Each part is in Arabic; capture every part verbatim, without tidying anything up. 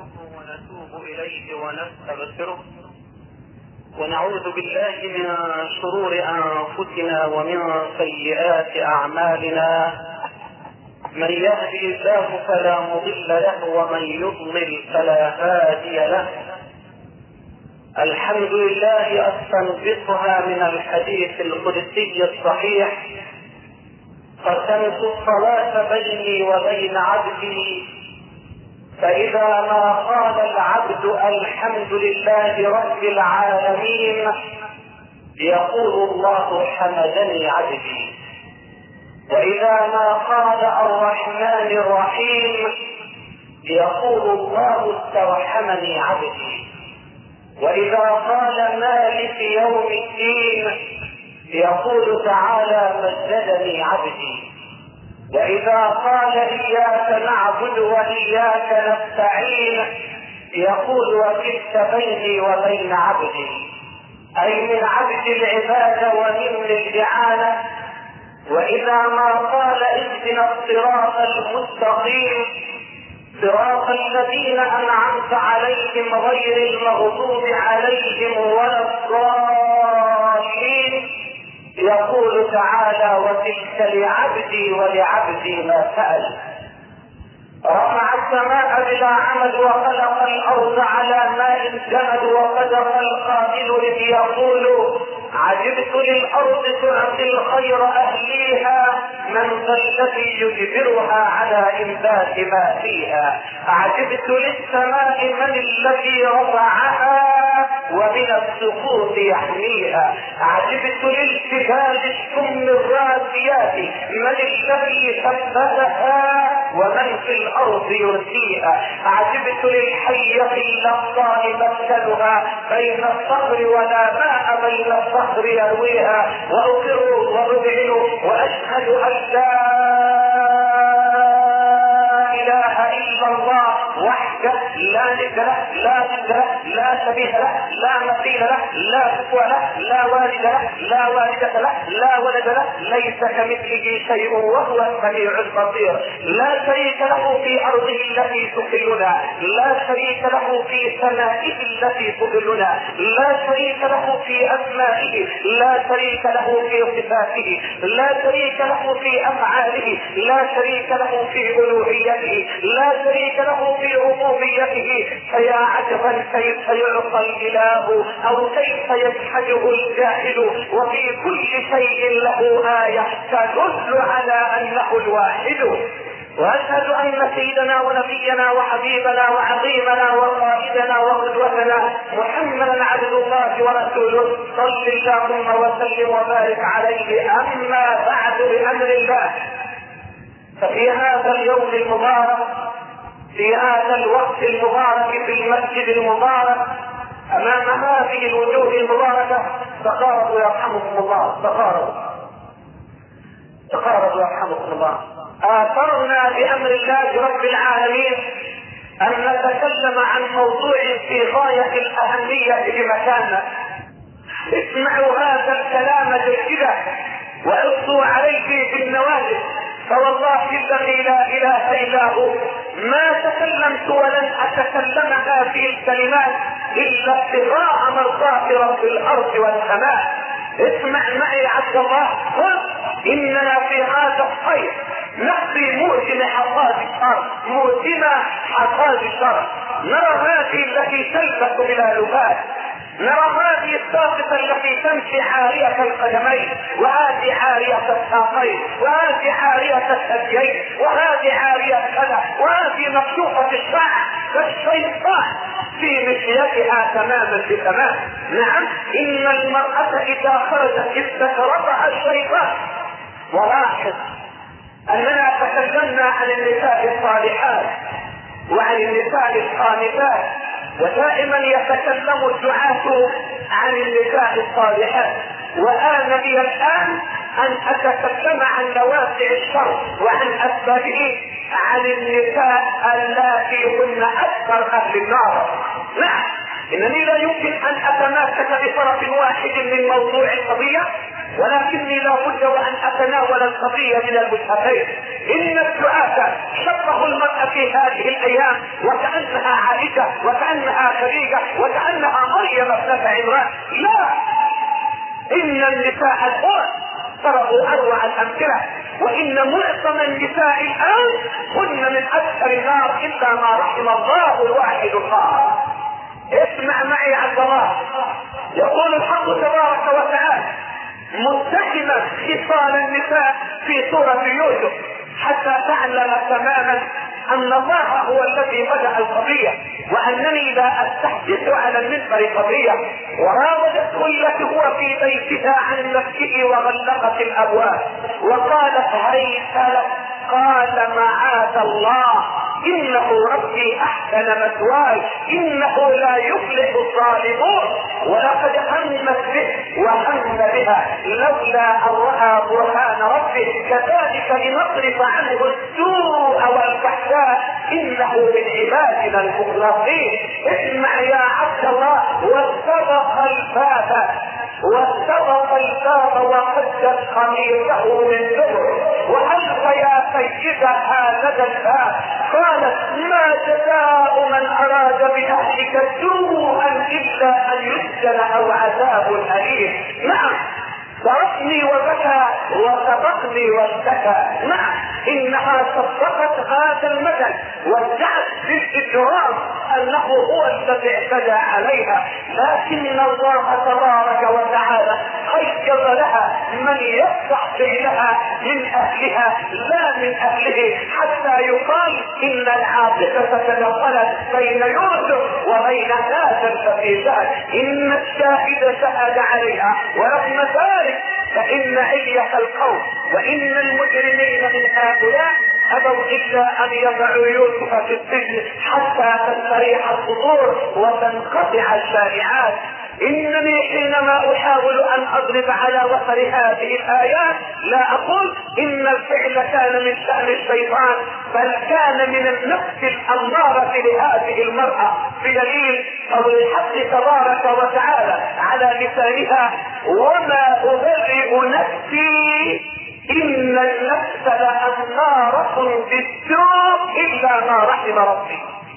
ونتوب إليه ونستغفره ونعوذ بالله من شرور أنفسنا ومن سيئات أعمالنا. من يهدي الله فلا مضل له ومن يضلل فلا هادي له. الحمد لله أستنبطها من الحديث القدسي الصحيح: قسمت الصلاة بيني وبين عبدي، فإذا ما قال العبد الحمد لله رب العالمين يقول الله حمدني عبدي، وإذا ما قال الرحمن الرحيم يقول الله استرحمني عبدي، وإذا قال مالك يوم الدين يقول تعالى مجدني عبدي، وإذا قال إياك نعبد وإياك نستعين يقول وكلت بيني وبين عبدي، أي من عبد العبادة ومن الاستعانة. وإذا ما قال اهدنا الصراط المستقيم صراط الذين أنعمت عليهم غير المغضوب عليهم ولا الضالين يقول تعالى وتلك لعبدي ولعبدي ما سأل. رفع السماء بلا عمد وخلق الأرض على ماء جمد، وصدق القائل إذ يقول عجبت للأرض تعطي الخير أهليها، من ذا الذي يجبرها على إنبات ما فيها. عجبت للسماء من الذي رفعها ومن السقوط يحميها. عجبت للجبال السم الراسيات من الذي ثبتها ومن في الأرض يرسيها. عجبت للحية اللقاء مثلها بين الصخر ولا ماء بين الصخر يرويها. وأقر وأذعن وأشهد أن لا إله إلا الله وحده لا ند له لا ند له لا شبيه له لا مثيل له لا كفو له لا والد له لا والدة له لا ولد له، ليس كمثله شيء وهو السميع البصير. لا شريك له في أرضه التي تقلنا، لا شريك له في سمائه التي تقلنا، لا شريك له في أسمائه، لا شريك له في صفاته، لا شريك له في أفعاله، لا شريك له في ألوهيته، لا شريك له في ربوبيته. فيا عجبا كيف يعصى الإله أو كيف يجحده الجاهل، وفي كل شيء له آية تدل على أنه الواحد. وأشهد أن سيدنا ونبينا وحبيبنا وعظيمنا وقائدنا وقدوتنا محمدا عبد الله ورسوله صل اللهم وسلم وبارك عليه. أما بعد، بأمر الله، ففي هذا اليوم المبارك، في هذا الوقت المبارك، في المسجد المبارك، أمام هذه الوجوه المباركة، تقاربوا يرحمكم الله، تقاربوا تقاربوا يرحمكم الله. آثرنا بأمر الله رب العالمين أن نتكلم عن موضوع في غاية الأهمية بمكاننا. اسمعوا هذا الكلام جيدا وألقوا عليه بالنواجذ، فوالله الذي لا إله إلا هو ما تكلمت ولن أتكلمها في الكلمات إلا ابتغاء مرضات رب الأرض والسماء. اسمع معي عبد الله، قل إننا في هذا الخير نقضي موسم حصاد الشر، موسم حصاد الشر. نرى هذه التي تلبس بلا لباس، نرى هذه الساقطة التي تمشي عارية القدمين، وهذه عارية الساقين، وهذه عارية الثديين، وهذه عارية كذا، وهذه مكشوفة الشعر، فالشيطان في مشيتها تماما بتمام. نعم، إن المرأة إذا خرجت استكرتها الشيطان. ولاحظ أننا تكلمنا عن النساء الصالحات وعن النساء القانتات، ودائما يتكلم الدعاة عن النساء الصالحات، وآن لي الآن أن أتكلم عن نوازع الشر وعن أسبابه، عن النساء اللاتي هن أكثر أهل النار. نعم، إنني لا يمكن أن أتماسك بطرف واحد من موضوع القضية، ولكني لا بد وأن أتناول القضية من الوجهتين. إن الدعاة شبهوا المرأة في هذه الأيام وكأنها عائشة عائشة وكأنها خديجة وكأنها مريم ابنة عمران. لا، ان النساء الان ضربوا اروع الامثلة، وان معظم النساء الان هن من اكثر النار الا ما رحم الله الواحد القهار. اسمع معي عبد الله، يقول الحق تبارك وتعالى متهما خصال النساء في سورة يوسف حتى تعلم تماما ان الله هو الذي بدأ القضية، وانني لا استحدث على المنبر قضية. وراودته التي هو في بيتها عن نفسه وغلقت الابواب وقالت هيت لك، قال معاذ الله انه ربي احسن مثواي انه لا يفلح الظالمون. ولقد همت به وهم بها لولا ان راى برهان ربه كذلك لنصرف عنه السوء والفحشاء انه من عبادنا المخلصين. اسمع يا عبد الله، واستبق الباب واستبق الباب وقدت قميصه من دبر وألف يا سيدها لدى الباب قالت ما جزاء من اراد باهلك سوءا الا ان يسجن او عذاب اليم. نعم، ضربني وبكى وسبقني واشتكى. نعم، انها صدقت هذا المثل وادعت بالاجرام انه هو الذي اعتدى عليها، لكن الله تبارك وتعالى خير لها من يصلح بينها من اهلها لا من اهله، حتى يقال ان العاطفه تنقلت بين يوسف وبين هذا الفتيان ان الشاهد شهد عليها، ورغم ذلك فان علية القوم وان المجرمين من هؤلاء ابوا الا ان يضعوا يوسف في السجن حتى تستريح الصدور وتنقطع الشائعات. انني حينما احاول ان اضرب على وتر هذه الايات لا اقول ان الفعل كان من شأن الشيطان، بل كان من النفس الامارة لهذه المرأة، بدليل قول الحق تبارك وتعالى على لسانها وما ابرئ نفسي ان النفس لامارة بالسوء الا ما رحم ربي.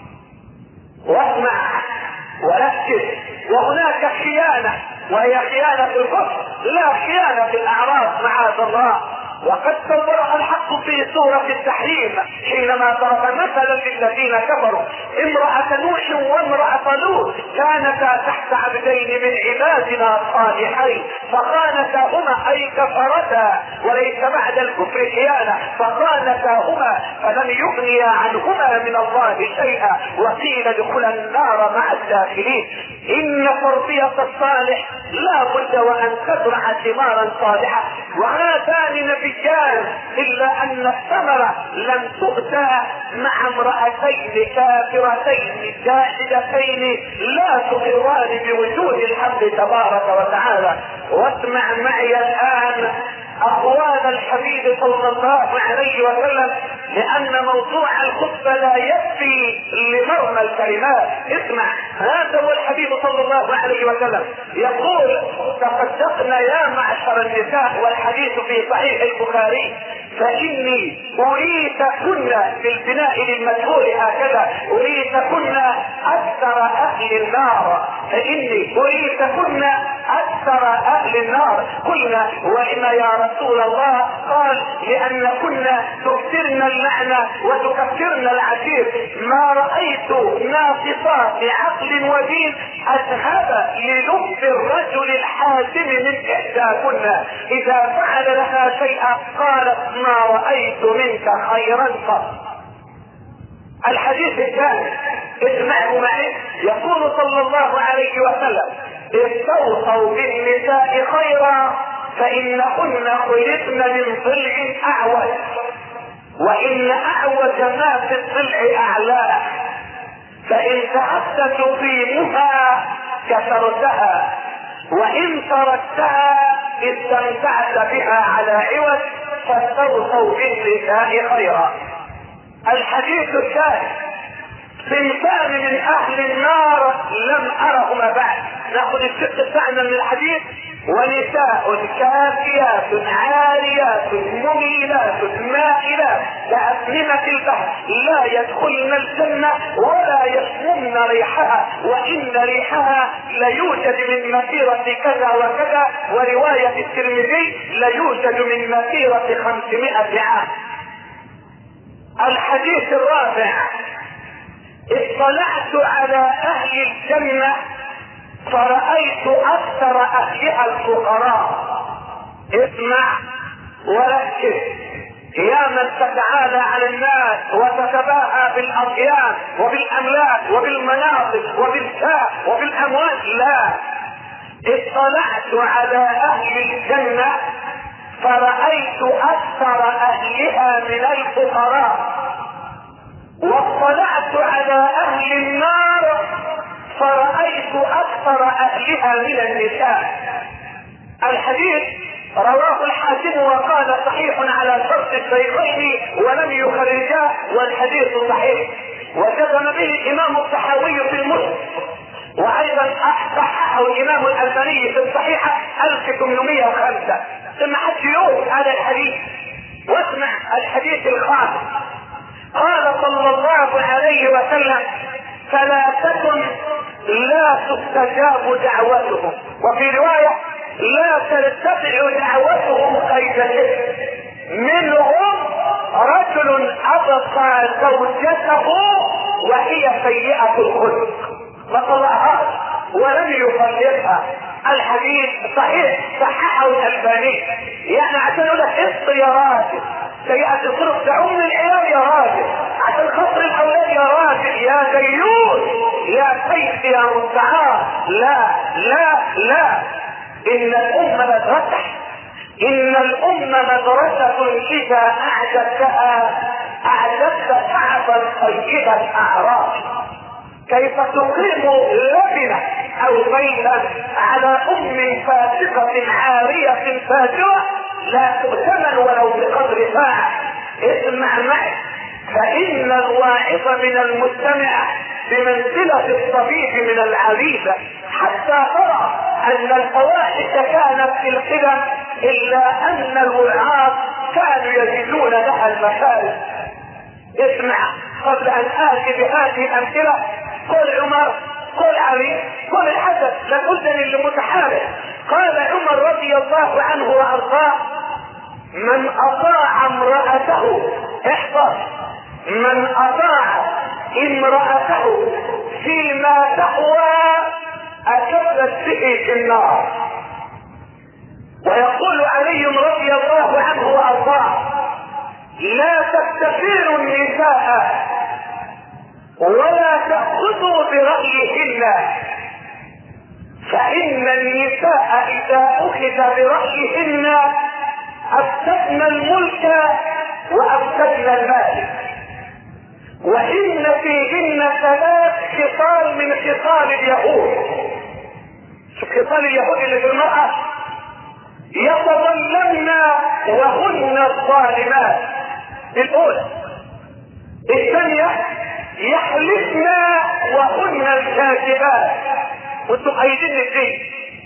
واسمع وركز، وهناك خيانة وهي خيانة الكفر لا خيانة الاعراض معاذ الله. وقد صورها الحق في سورة التحريم حينما ضرب مثلا للذين كفروا امرأة نوح وامرأة لوط كانتا تحت عبدين من عبادنا الصالحين فخانتاهما اي كفرتا وليس بعد الكفر خيانة، فخانتاهما فلم يغنيا عنهما من الله شيئا وقيل ادخلا النار مع الداخلين. ان تربية الصالح لا بد وان تزرع ثمارا صالحة، وهاتان نبيان الا ان الثمرة لم تؤتى مع امرأتين كافرتين جاحدتين لا تقران بوجود الحق تبارك وتعالى. واسمع معي الان اقوال الحبيب صلى الله عليه وسلم، لان موضوع الخطبة لا يكفي لمرمى الكلمات. اسمع، هذا هو الحبيب صلى الله عليه وسلم يقول تصدقنا يا معشر النساء، والحديث في صحيح البخاري، فاني اريتكن بالبناء للمجهول هكذا اريتكن اكثر اهل النار، فاني اريتكن اكثر اهل النار. قلنا وإن يا رسول الله؟ قال لان كنا تكثرن اللعنة وتكثرن العشير، ما رأيت ناقصات عقل ودين اذهب للب الرجل الحازم من احداكن اذا فعل لها شيئا قالت ما رأيت منك خيرا قط. الحديث الثاني اسمعوا معي، يقول صلى الله عليه وسلم استوصوا بالنساء خيرا فانهن خلقن من ضلع اعوج، وان اعوج ما في الضلع اعلاه، فان تعبت تقيمها كسرتها وان تركتها استمتعت بها على عوج، فاستوصوا بالنساء خيرا. الحديث الثاني صنفان من اهل النار لم ارهما بعد. ناخذ الشق بتاعنا من الحديث، ونساء كافيات عاريات مميلات مائلات كأسنمة البحر لا يدخلن الجنة ولا يشممن ريحها وان ريحها ليوجد من مسيرة كذا وكذا، ورواية الترمذي ليوجد من مسيرة خمسمائة عام. الحديث الرابع: اطلعت على اهل الجنة فرأيت اكثر اهلها الفقراء. اسمع وركز يا من تتعالى على الناس وتتباهى بالاطيان وبالاملاك وبالمناصب وبالشاه وبالاموال. لا، اطلعت على اهل الجنة فرأيت اكثر اهلها من الفقراء، واطلعت على اهل النار فرأيت اكثر اهلها من النساء. الحديث رواه الحاكم وقال صحيح على شرط الشيخين ولم يخرجاه، والحديث صحيح. وجزم به الامام الطحاوي في المسلم، وايضا صححه الامام الالباني في الصحيحه ألف وثمانمائة وخمسة. ثم حد يوم هذا الحديث واسمع الحديث الخامس. قال صلى الله عليه وسلم: ثلاثة لا تستجاب دعوتهم، وفي رواية لا ترتفع دعوتهم كيدته. منهم رجل أبقى زوجته وهي سيئة الخلق فطلقها ولم يطلقها. الحديث صحيح، صححه الألباني. يعني عشان اقول لك اصبر يا راجل، سيئة الخلق تعم العيال يا راجل، عشان خاطر الاولاد يا راجل، يا ديوث يا سيف يا مستعار. لا لا لا، ان الامة مدرسة، ان الامة مدرسة اذا اعجبتها اعجبت شعبا طيب الاعراض. كيف تقيم لبنة او بيتا على ام فاسقة عارية فاجرة لا تؤتمن ولو بقدر ساعة. اسمع معي، فان الواعظ من المستمع بمنزلة الطبيب من العريفة، حتى ترى ان الفواحش كانت في القدم الا ان الوعاظ كانوا يجدون لها المفارق. اسمع قبل ان اتي بهذه الامثله، قل عمر، قل علي، قل الحسن، لابد اللي متحارب. قال عمر رضي الله عنه وارضاه: من اطاع امرأته، احفظ، من اطاع امرأته فيما تهوى اكبت به في النار. ويقول علي رضي الله عنه وارضاه: لا تستثيروا النساء ولا تأخذوا برأيهن، فإن النساء إذا أخذ برأيهن أفسدن الملك وأفسدن المال، وإن فيهن ثلاث خصال من خصال اليهود. شوف خصال اليهود اللي في المرأة: يتظلمن وهن الظالمات، الأولى. الثانية: يحلفن وهن الكاذبات، وانتم قايدين الدين.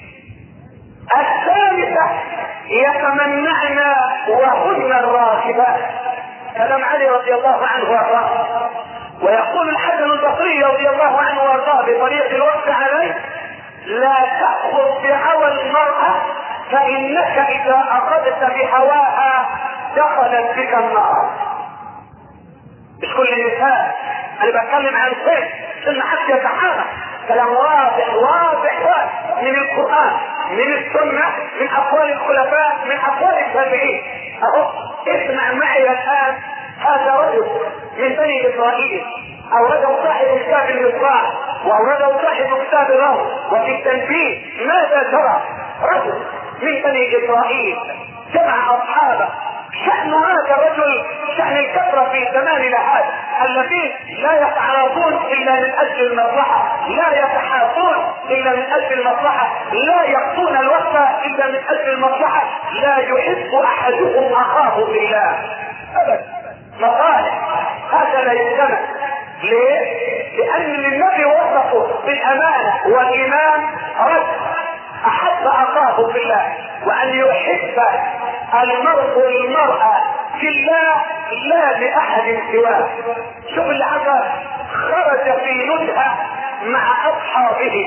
الثالثة: يتمنعن وهن الراغبات. كلام علي رضي الله عنه وارضاه. ويقول الحسن البصري رضي الله عنه وارضاه بطريق الوقت عليه: لا تأخذ بهوى المرأة فإنك إذا أخذت بهواها دخلت بك النار. مش كل النساء، انا بتكلم عن سن ان حد يتحرك. كلام واضح واضح واضح من القرآن، من السنة، من اقوال الخلفاء، من اقوال التابعين. اهو اسمع معي الان، هذا رجل من بني اسرائيل اورده صاحب كتاب المصباح واورده صاحب كتاب الروح وفي التنبيه ماذا ترى؟ رجل من بني اسرائيل جمع اصحابه. شأن هذا الرجل شأن الكثرة في زماننا هذا، الذين لا يتعاطون الا من اجل المصلحة، لا يتحاطون الا من اجل المصلحة، لا يقضون الوقت الا من اجل المصلحة، لا يحب احدهم اخاه بالله ابدا. مصالح هذا لا يجتمع. ليه؟ لان النبي وصفه بالامانة والايمان رد احب اخاه بالله، وان يحب المرء المرأة في الله لا لأحد سواه. شوف اللي حصل، خرج في نزهة مع اصحابه.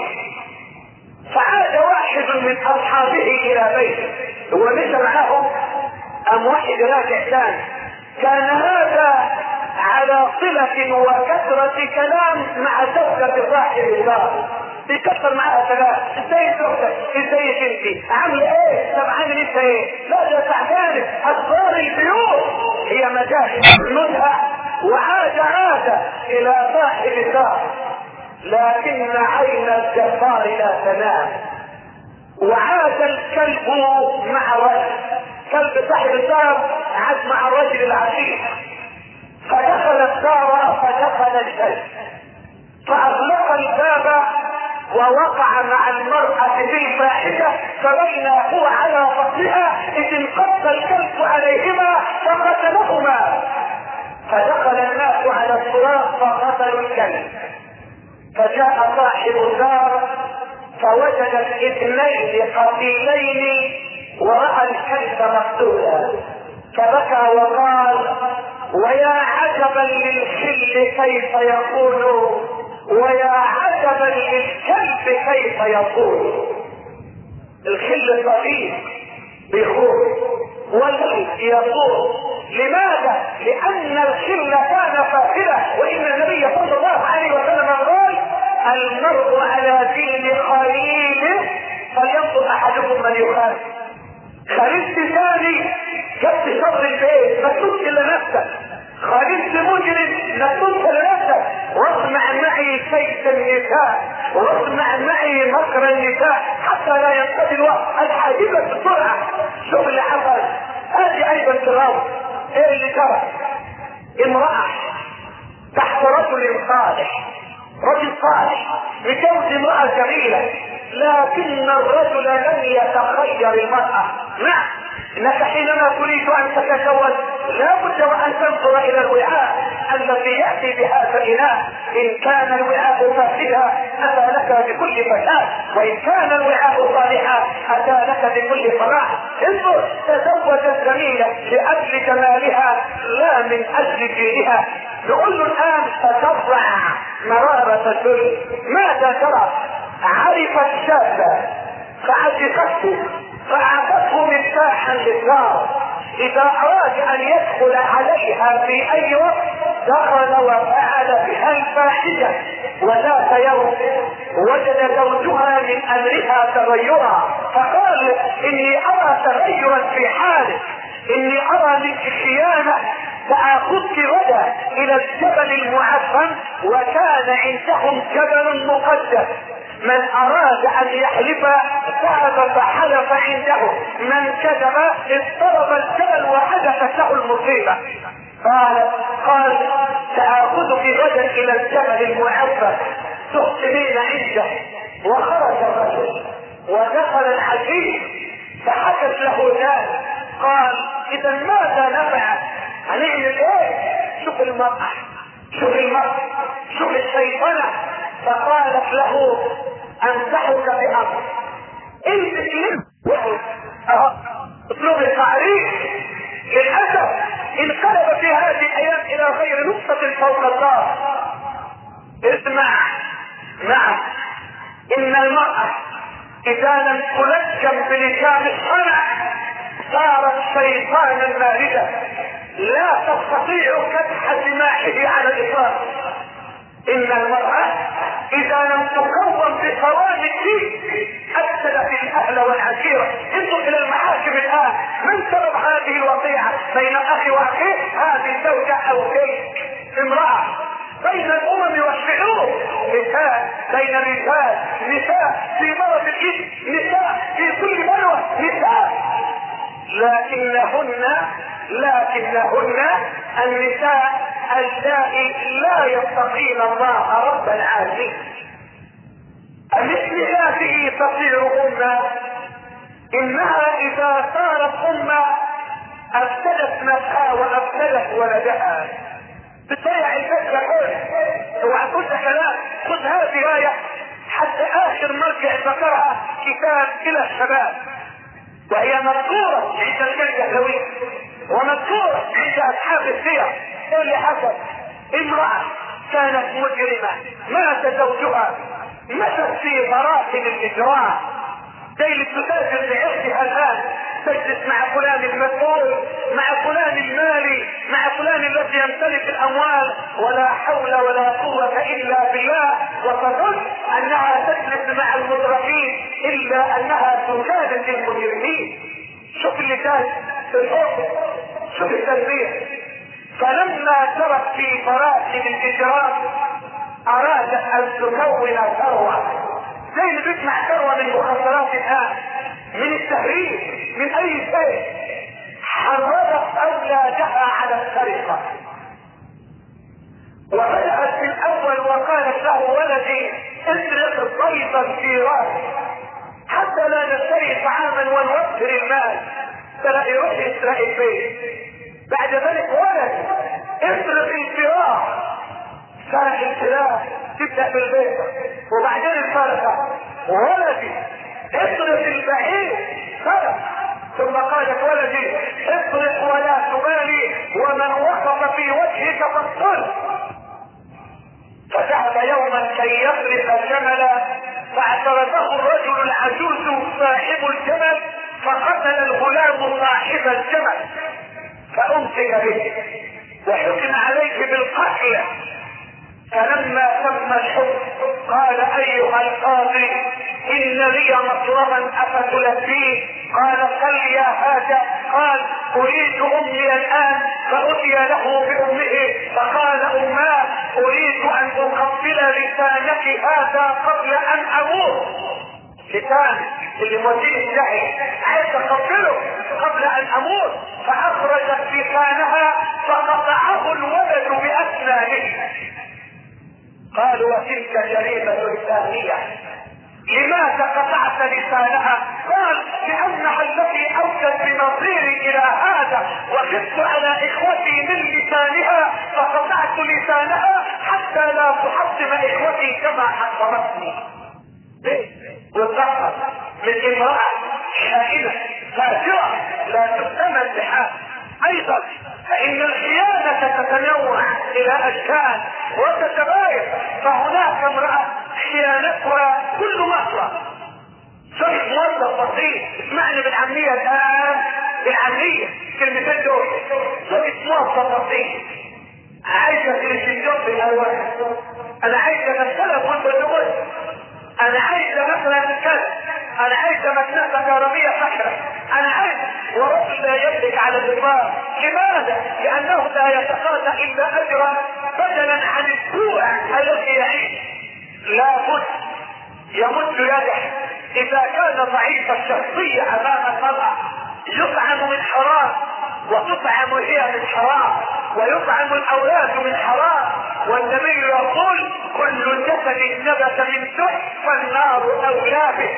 فعاد واحد من اصحابه الى بيته ومشى معهم، ام واحد راجع ثاني. كان هذا على صلة وكثرة كلام مع زوجة صاحب الدار، بيكثر معها كلام، ازاي زوجتك، ازيك انت، عامل ايه، طب عامل انت ايه، لا ده تعبان، اسرار البيوت هي مجال منها. وعاد عاد الى صاحب الدار، لكن عين الجبار لا تنام. وعاد الكلب مع الرجل، كلب صاحب الدار عاد مع الرجل العشيق، فدخل الدار فدخل الكلب فاغلق الباب ووقع مع المرأة في الفاحشة، فبين هو على بطنها اذ انقض الكلب عليهما فقتلهما. فدخل الناس على الصراط فقتلوا الكلب. فجاء صاحب الدار فوجد الاثنين قتيلين ورأى الكلب مقتولا، فبكى وقال: ويا عجبا للخل كيف يقول، ويا عجبا للكلب كيف يقول. الخل صغير بيخوف والكلب يقول. لماذا؟ لان الخل كان فاسدا، وان النبي صلى الله عليه وسلم قال: المرء على دين خليله فلينظر احدكم من يخالف. خليلت ثاني جبت شر البيت ما تقولش الا نفسك، خليلت مجرم ما تقولش الا نفسك. واصنع معي كيد النساء، واصنع معي مكر النساء حتى لا ينقضي الوقت. الحاجبة بسرعة. شوف اللي حصل. هذه ايضا كرام. ايه اللي جرى؟ امرأة تحت رجل صالح، رجل صالح متجوز امرأة جميلة، لكن الرجل لم يتخير المرأة. نعم، انك حينما تريد ان تتزوج لا بد وان تنظر الى الوعاء الذي ياتي بهذا الاناء. ان كان الوعاء فاسدا اتى لك بكل فساد، وان كان الوعاء صالحا اتى لك بكل صلاح. انظر، تزوجت جميله لاجل جمالها لا من اجل دينها. نقول له الان تتبع مرارة الذل. ماذا ترى؟ عرفت شابة فعشقته فاعطته مفتاحا للدار، اذا اراد ان يدخل عليها في اي وقت دخل وفعل بها الفاحشة. وذات يوم وجد زوجها من امرها تغيرا، فقال: اني ارى تغيرا في حالك، اني ارى منك خيانة، فاخذك غدا الى الجبل المعفن، وكان عندهم جبل مقدس، من اراد ان يحلف ذهب فحلف عنده، من كذب اضطرب الجبل وحدثت له المصيبة. قال قال ساخذك غدا الى الجبل المعفن تخطبين عنده. وخرج الرجل ودخل الحديث فحدث له ذلك. قال: اذا ماذا نفعل؟ هنعمل ايه؟ شوف المرأة، شوف المرأة، شوف الشيطنة. فقالت له: انصحك بامر، انت لم اهو اسلوب التعريف للاسف انقلب في هذه الايام الى غير نقطة فوق الدار. اسمع، نعم، ان المرأة اذا لم تلجم بلجام الصنع صارت شيطانا ماردا لا تستطيع كبح سماحه على الاطلاق. ان المرأة اذا لم تقوم بقوام الدين افسدت الاهل والعشيرة. انظر الى المحاكم الان، من سبب هذه الوقيعة بين اخي واخيه؟ هذه الزوجة او زوج امرأة. بين الامم والشعوب نساء، بين الرجال نساء، في مرض الجسم نساء، في كل بلوى نساء. لكنهن لكنهن النساء اللائي لا يتقين الله رب العالمين. مثل هذه تصير أمة، إنها إذا صارت أمة أفسدت نفسها وأفسدت ولدها. بتضيع الفكرة كله. اوعى تقول كلام، خذ هذه آية حتى آخر مرجع ذكرها كتاب إلى الشباب، وهي مذكورة عند الجهلوية ومذكورة عند أصحاب السير. ايه اللي حصل؟ امرأة كانت مجرمة، مات زوجها، ماتت في براثن الاجرام، زي اللي تتاجر بعرضها الان، تجلس مع فلان المسؤول، مع فلان المالي، مع فلان الذي يمتلك الاموال، ولا حول ولا قوة الا بالله، وتظن انها تجلس مع المضربين الا انها تجادل المجرمين. شوف اللي كان في الحكم، شوف التربية. فلما ترك في براثن الاجرام ارادت ان تكون ثروة، زي اللي بيسمع ثروة من مخدرات الان، من التهريب، من اي شيء. حرضت اولادها على السرقة، وبدأت في الاول وقالت له ولدي اسرق بيضا في راسي حتى لا نشتري طعاما ونوفر المال، فلا يروح يسرق البيت. بعد ذلك ولد اسرق الفراش، سرق الفراش، تبدأ بالبيت، وبعدين الفرقة ولدي اسرق البعير، سرق، ثم قالت ولدي اسرق ولا تبالي ومن وقف في وجهك فاقتل. فذهب يوما كي يسرق جملا، فاعترضه الرجل العجوز صاحب الجمل، فقتل الغلام صاحب الجمل، فأمسك به وحكم عليك بالقتل. فلما تم الحكم قال ايها القاضي ان لي مطلبا افتلبيه؟ قال صل يا هذا. قال اريد امي الان، فاتي له بامه فقال اماه اريد ان اقبل لسانك هذا قبل ان اموت. لسان اللي موديه الجهل عايز تقبله قبل ان اموت، فاخرجت لسانها فقطعه الولد باسنانه. قالوا وتلك جريمة ثانية، لماذا قطعت لسانها؟ قال لانها التي اوتت بنظيري الى هذا، وخفت على اخوتي من لسانها فقطعت لسانها حتى لا تحطم اخوتي كما حطمتني. والضغط من امرأة شائنة فاجرة لا تؤتمن بحال. ايضا فان الخيانة تتنوع الى اشكال وتتباين، فهناك امرأة خيانتها كل مرة. شوف موظف بسيط، اسمعني بالعامية الان، بالعامية كلمتين دول. شوف موظف بسيط عايزة تلفزيون في الاول، انا عايزة مثلا وانت تقول انا عايزة مثلا كذا، انا عايزة مكنسة كهربية فخرة، انا عايز، ورجل لا يملك على الدماغ. لماذا؟ لانه لا يتقاضى الا اجرا بدلا عن الجوع الذي يعيش. لابد يمد يده اذا كان ضعيف الشخصية امام المرأة، يطعم من حرام وتطعم هي من حرام ويطعم الاولاد من حرام. والنبي يقول كل جسد نبت من سحت فالنار اولى به.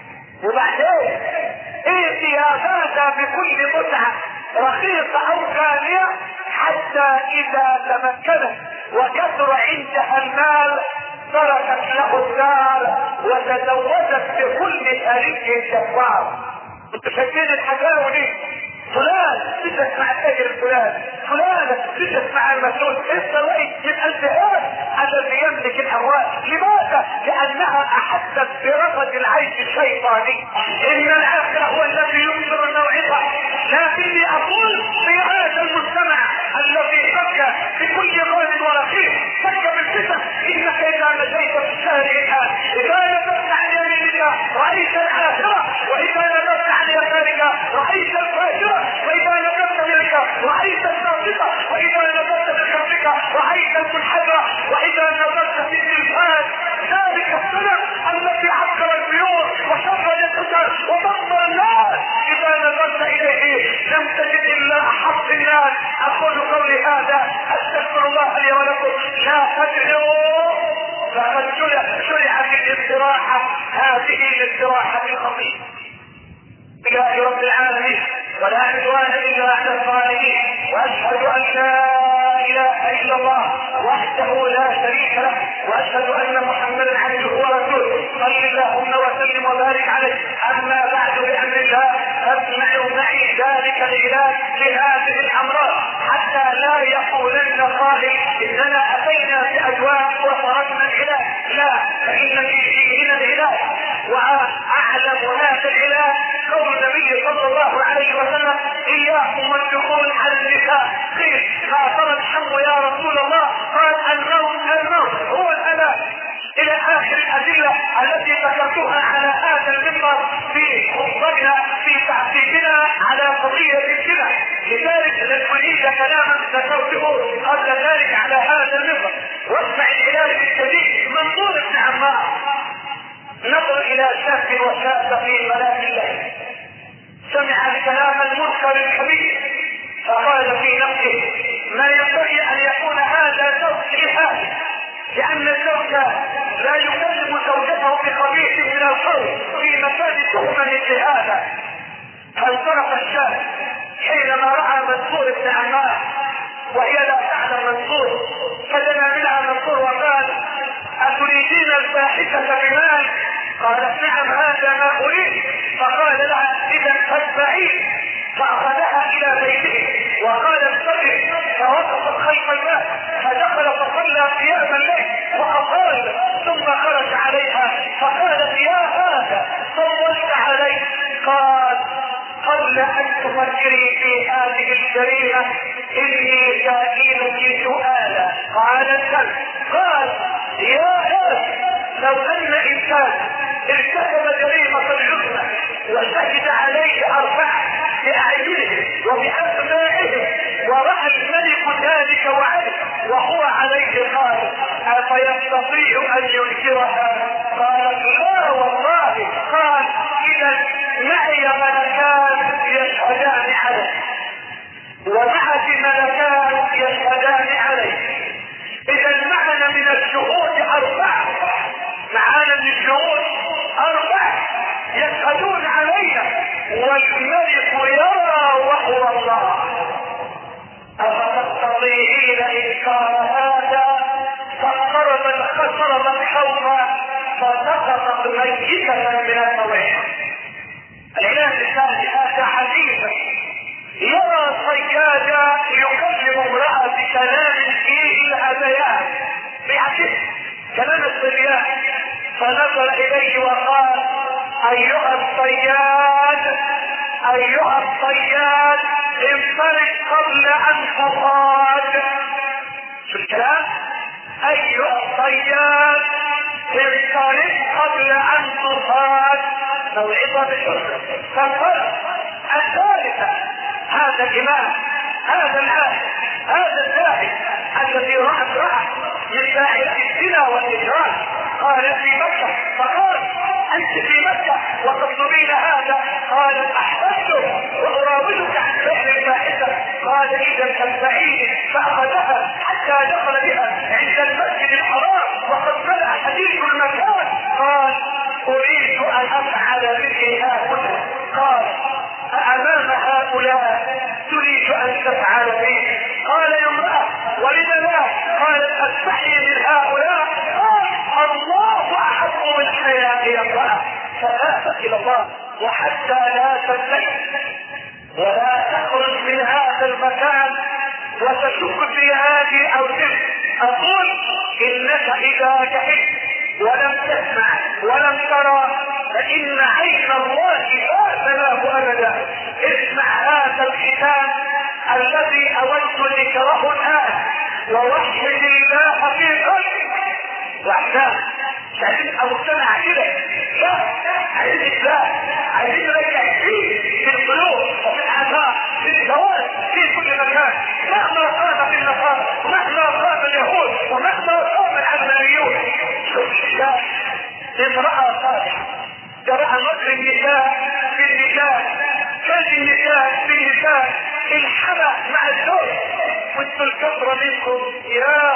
وبعدين ائتي يا هذا بكل متعة رخيصة او غالية حتى اذا تمكنت وكثر عندها المال تركت له الدار وتزوجت بكل ثري جبار. انتوا شايفين الحكاوي دي؟ فلان تجلس مع التاجر الفلان، فلان تجلس مع المسؤول، انت رأيت من الفئات الذي يملك الاموال. لماذا؟ لانها احست برغد العيش الشيطاني. ان الاخر هو الذي ينكر الموعظة. لكني اقول في هذا المجتمع الذي فك بكل غال ورخيص، فك بالفتن، انك اذا نجيت في الشارع الان، اذا نزلت عن يمينك رايت الاخرة، واذا نزلت عن يسارك رايت الفاجرة، واذا نزلت منك رايت الساقطة، واذا نزلت بخلفك رايت المنحدرة، واذا نزلت في التلفاز ذلك السلم الذي عقر البيوت وشرد القتل وضمر الناس، اذا نزلت اليه لم تجد الا احق الناس. اقول قولي هذا استغفر الله لي ولكم، لا تدعوا فقد شرعت الاستراحة، هذه الاستراحة الخطيرة. لله رب العالمين ولا عدوان الا على الظالمين، واشهد ان لا اله الا الله وحده لا شريك له، واشهد ان محمدا عبده ورسوله. صل اللهم وسلم وبارك عليه. اما بعد بامر الله فاسمعوا معي ذلك العلاج لهذه الامراض حتى لا يقولن يقولن قائل اننا اتينا بادواء وتركنا العلاج، لا، فان في ديننا العلاج، واعلم هذا العلاج قول النبي صلى الله عليه وسلم: اياكم والدخول على النساء. قيل: ما ترى الحم يا رسول الله؟ قال: النوم النوم هو العلاج، الى اخر الادله التي ذكرتها على هذا المنبر في خطبتنا في تعقيبنا على قضيه الزنا. لذلك لن اعيد كلاما ذكرته قبل ذلك على هذا المنبر. واسمع العلاج الجديد منظور ابن عمار. نظر الى شاب وشاب في منام الليل، سمع الكلام المنكر الكبير فقال في نفسه: ما ينبغي ان يكون هذا زوج لهذا، لان الزوج لا يكلم زوجته بخبيث من القول في مكان تهمه مثل هذا. فانصرف الشاب حينما راى منصور بن عمار وهي لا تعلم منصور، فدنا منها منصور وقال: اتريدين الفاحشه بمال؟ قالت: نعم هذا ما اريد. فقال لها: اذا فاتبعيه. فاخذها الى بيته وقال: اتبعي. فوقفت خلف الباب فدخل فصلى قيام الليل واطال، ثم خرج عليها فقالت: يا هذا صليت علي؟ قال: قبل ان تفكري في هذه الجريمه اني سائلك سؤالا. قالت: قال: يا هذا لو ان انسان ارتكب جريمه العظمى وشهد عليه اربعه باعينهم وباسمائهم وراى الملك ذلك وعلم وهو عليه قال: افيستطيع ان ينكرها؟ قالت: لا والله. قال: اذا معي ملكان يشهدان عليه ومعك ملكان يشهدان عليه. اذا معنا من الشهود اربعه، معنا من الشهود اربعه يشهدون علينا والملك يرى وهو الله. افتستطيعين انكار هذا؟ فاقتربت خسرت حوضا فسقطت ميتة من المويه. العلاج الثاني هذا حديث: يرى صياد يكلم امرأة بكلام فيه الهذيان، بعكس كلام الصبيان، فنظر اليه وقال: ايها الصياد ايها الصياد انطلق قبل ان تصاد. شو الكلام؟ ايها الصياد انطلق قبل ان تصاد. موعظة بالحسن. فانطلق. الثالثة هذا الامام، هذا العالم، هذا الداعي الذي راى امرأة من داعية الزنا والاجرام، قال في مكة، فقال: انت في مكة وتطلبين هذا؟ قالت: احببته واراودك عن فعل الفاحشة. قال: اذا تنفعيني. فاخذها حتى دخل بها عند المسجد الحرام وقد ملأ حديث المكان. قال: اريد ان افعل مثل هؤلاء. قال: امام هؤلاء تريد ان تفعل به؟ قال: يا امرأة ولم لا؟ قالت: استحي من هؤلاء. قال: الله احق بالحياة يا امرأة. فتابت الى الله وحتى لا تستحي ولا تخرج من هذا المكان وتشك في هذه او تلك. اقول انك اذا جهلت ولم تسمع ولم ترى فان عين الله لا تنام ابدا. اسمع هذا الختام الذي اود ذكره الان: ووحد الله في قلبك. واحداث مش عايزين مجتمع كده، لا، عايزين اسلام، عايزين نرجع الدين في القلوب وفي الاعماق في الزواج في كل مكان. مهما قام في النصارى ومهما قام اليهود ومهما قام العلمانيون، شوف الشاب امرأة صالحة جرى مكر النساء في النساء، كاد النساء في النساء، الحمى مع الزوج. وانتوا الكثرة منكم يا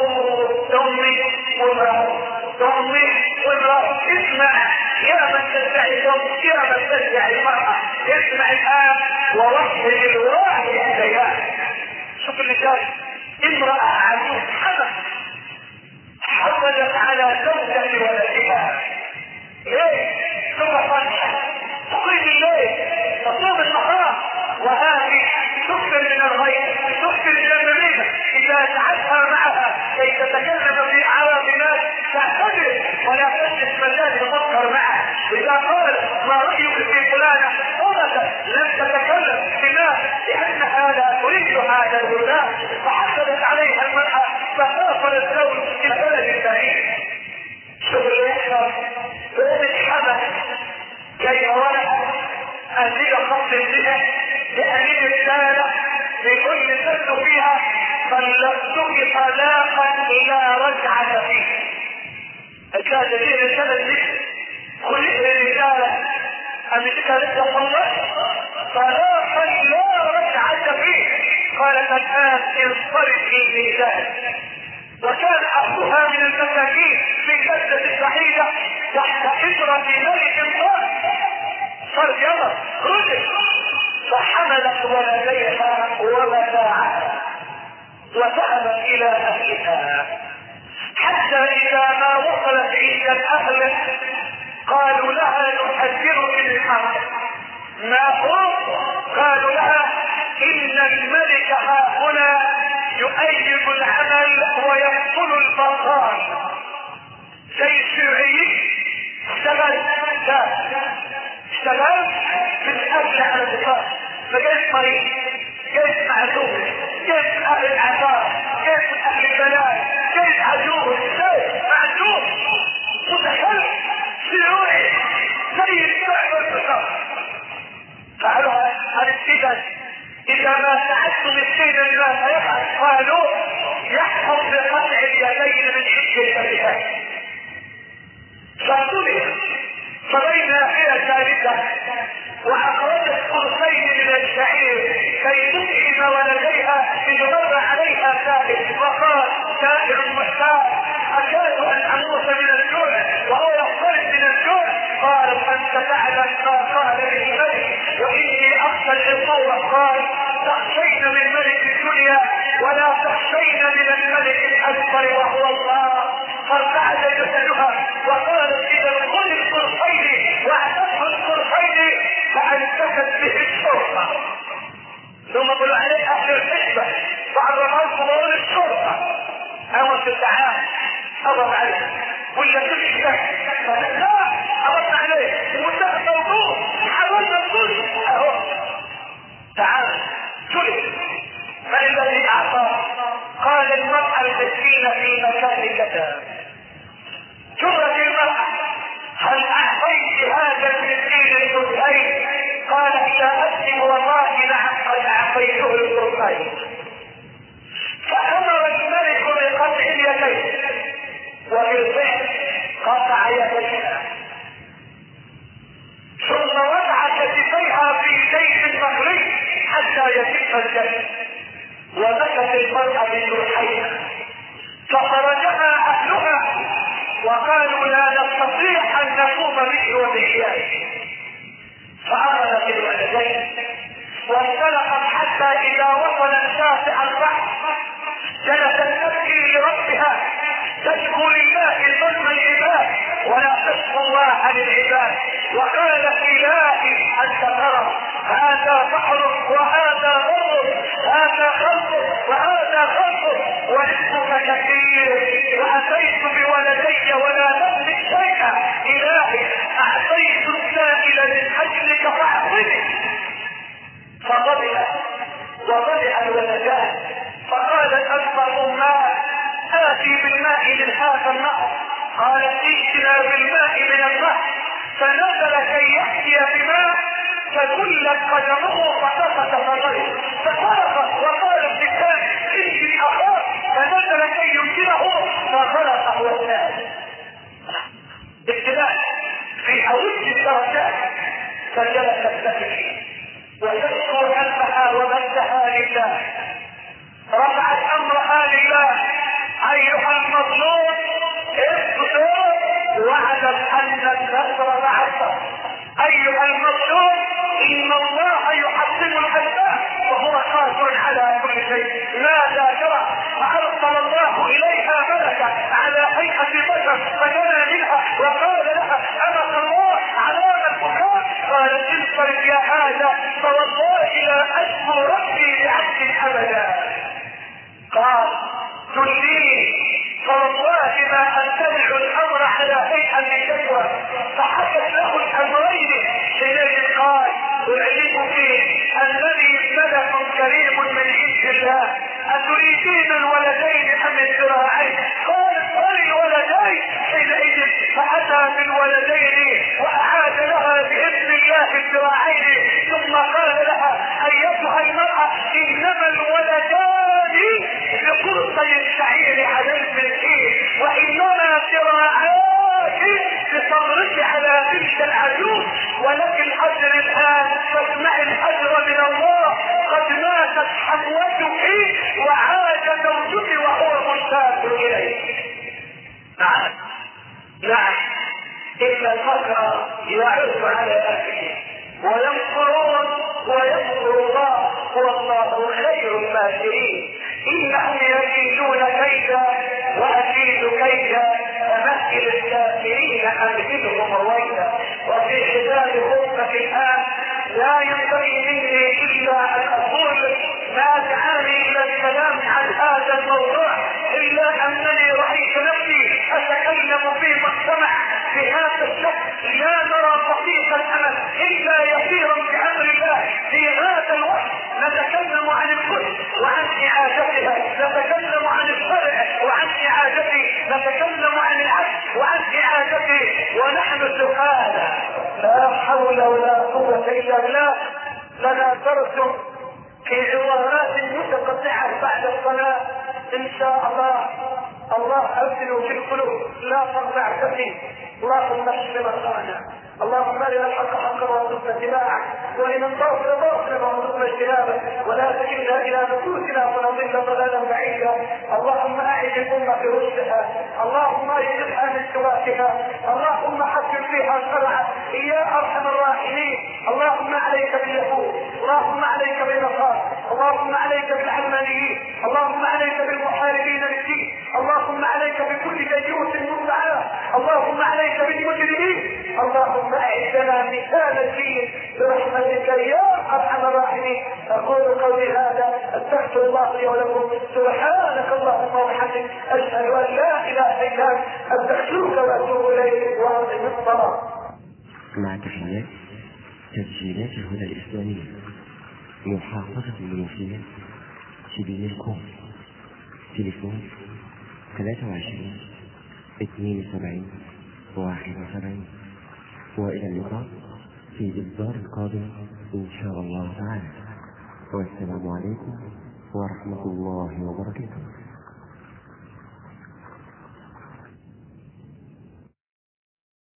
امي وامرأة امي وامرأة. اسمع يا من تدعي الزوج، يا من تدعي المرأة، اسمع الان ووحد الواحد الزيان. شوف اللي جاي: امرأة عجوز حمى حصلت على زوجة ولدها. ليه؟ ثم صالحة تقيم الليل تصوم النهار وهذه تكثر من الغيب، تكثر من المميزة. اذا ولا تجلس مجال تفكر معه. اذا قال ما رايك في فلانه صمت لم تتكلم. لماذا؟ لانها لا تريد هذا الهدى فحصلت عليها المراه فسافر الزوج في البلد البعيد. شوف اللي يحصل بين الحمل كي ورقه انزل خط الجهه لامين الرساله لكل سر فيها طلقتك طلاقا لا رجعه فيه. كان لي رساله لك كل رساله امسك لك الله طلاقا لا رجعه فيه. قالت الان انصرفي في ذلك. وكان اخوها من المساكين في كتله سعيده تحت حجره ملك قائم صار يلا رجل فحملت ولديها ووداعها وذهبت الى اهلها حتى اذا ما وصلت عند الاهل قالوا لها نحذرك بالحق. ما هو؟ قالوا لها ان الملك ها هنا يؤيد العمل ويقتل البطال زي الشيوعيين. اشتغل اشتغل من اجل على البطال فجاءت مريض جاءت معزوم جاءت من اهل العذاب جاءت من اهل البلاء جاءت عجوز جاءت معزوم متخلف شيوعي زي الشعب والبطال. قالوا هذا السجن اذا ما ساعدتم السجن لما سيفعل قالوا يحكم بقطع اليدين من حجه الجهاد. فاعتذر فبين هي ثالثه واخرجت قرصين من الشعير كي تطعم ولديها ليمر عليها ثالث وقال سائر محتاج اكاد ان اموت من الجوع وهو يختلف من الجوع. قالت انت تعلم ما قال لي الملك واني اخشى العقوبه. قال تخشين من ملك الدنيا ولا تخشين من الملك الاكبر وهو الله. فارتعد جسدها وقالت اذا خذ القرصين واعتقد القرصين فانتكت به الشرطه. ثم قالوا عليه اهل الحسبه فعرفوا ضروري الشرطه امر التعامل اضر عليه ولا تشبه فلا اضر عليه وانتهى الموضوع حاولنا نقول اهو تعال سلك. فالذي اعطاه قال المرأة المسكينة في مكان كذا جرت المرأة هل اعطيت هذا المسكين القرصين؟ قال يا ابني والله نعم قد اعطيته القرصين. فامر الملك بقطع اليدين وبالفعل قطع يديها ثم وضع كتفيها في جيش المغرب حتى يتم الجيش ومكت المرأة بجرحيها فخرجها اهلها وقالوا لا نستطيع ان نقوم به وبحياته. فأخذت الولدين وانطلقت حتى اذا وصلت شاطئ البحر جلست تبكي لربها تشكو لله ظلم العباد ولا تشكو الله للعباد. وقالت الهي انت ترى هذا بحر وهذا بر هذا خلق وهذا خلق ورزقك كثير واتيت بولدي ولا نملك شيئا. الهي اعطيت السائل من اجلك فاعطني. فغضب وضجع الولدان فقالت اكبر امها اتي بالماء من هذا النهر. قالت ائتنا بالماء من النهر فنزل كي ياتي بماء فكلت قدمه فسقط فغرق فخرق وقالت للثاني انزل اخاك فنزل كي ينزله فخرق هو الثاني. ابتلاء في اوج الدرجات فجلست تبكي وتشكو همها ومسها لله رفعت امرها لله. ايها المظلوم اصبر واعلم ان النصر مع الصبر. ايها المظلوم ان الله يحصن الاسباب وهو قادر على كل شيء. ماذا ترى؟ فارسل الله اليها ملكا على هيئه بشر فجنى منها وقال لها امك الله علامه البكاء. قالت انصرف يا هذا فوالله لا اشكو ربي لعبد ابدا. قال تلين فوالله ما انتبع الامر على حموتك وعاد زوجك وهو مشتاق اليك. نعم نعم ان الفقر يعز على اهله وينصرون وينصر الله والله خير الماكرين. انهم يكيدون كيدا واكيد كيدا فمهل الكافرين امهلهم رويدا. وفي حساب خطبه الان لا ينبغي مني الا ان اقول ما دعاني الى الكلام عن هذا الموضوع الا انني رايت نفسي اتكلم في مجتمع بهذا الشكل لا نرى دقيق الامل الا يسيرا بامر الله. في هذا الوقت نتكلم عن الكل وعن اعادتها، نتكلم عن الشرع وعن اعادته، نتكلم عن العدل وعن اعادته، ونحن سبحانه لا حول ولا قوه الا بالله لنا درس في عبارات متقطعه بعد الصلاه ان شاء الله. الله ارسل في القلوب لا ترفع كفي. اللهم اشف مرضانا، اللهم ارنا الحق حقا وارزقنا اتباعه، وان الباطل باطلا وارزقنا اجتنابه، ولا تجعلنا الى نفوسنا فنضل ضلالا بعيدا. اللهم اعد الامه برشدها، اللهم اجعلها من سواتها، اللهم حكم فيها شرعا يا ارحم الراحمين. اللهم عليك باليهود، اللهم عليك بالنصارى، اللهم عليك بالعلمانيين، اللهم عليك بالمحاربين للدين، اللهم عليك بكل ديوث مدعاه، اللهم عليك بالمجرمين. اللهم اعزنا مثال الدين برحمتك يا ارحم الراحمين. اقول قولي هذا استغفر الله لي ولكم. سبحانك اللهم وبحمدك اشهد ان لا اله الا انت استغفرك واتوب اليك واقم الصلاه. مع تحيات تسجيلات الهدى الاسلاميه محافظه المنوفيه شبيه الكون. تليفون ثلاثة وعشرين اثنين وسبعين واحد وسبعين. وإلى اللقاء في الإصدار القادم إن شاء الله تعالى، والسلام عليكم ورحمة الله وبركاته.